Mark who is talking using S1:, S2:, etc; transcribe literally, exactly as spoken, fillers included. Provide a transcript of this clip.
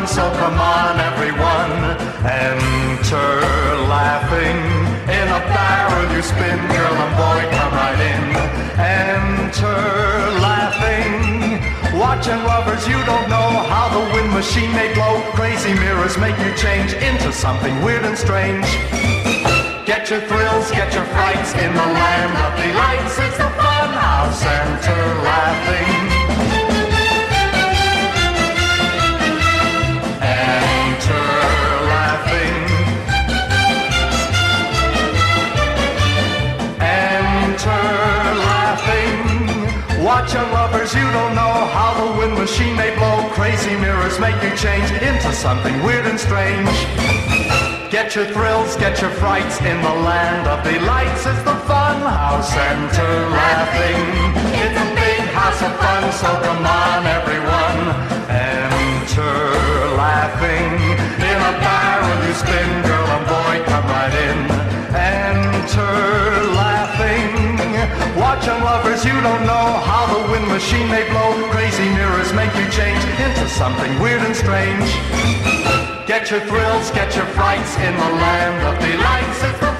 S1: fun, so come on everyone. Enter laughing in a barrel you spin. Girl and boy, come right in. Enter laughing, watching lovers you don't know how the wind machine may blow. Crazy mirrors make you change into something weird and strange. Get your thrills, get your frights in the land of delights. It's the fun house. Enter laughing. Enter laughing. Enter laughing. Watch your lovers, you don't know how the wind machine may blow. Crazy mirrors make you change into something weird and strange. Get your thrills, get your frights in the land of delights. It's the fun house. Enter laughing. It's a big house of fun, so come on everyone. Enter laughing. In a barrel you spin, girl and boy, come right in. Enter laughing. Watching lovers, you don't know how the wind machine may blow. Crazy mirrors make you change into something weird and strange. Get your thrills, get your frights in the land of delights. It's the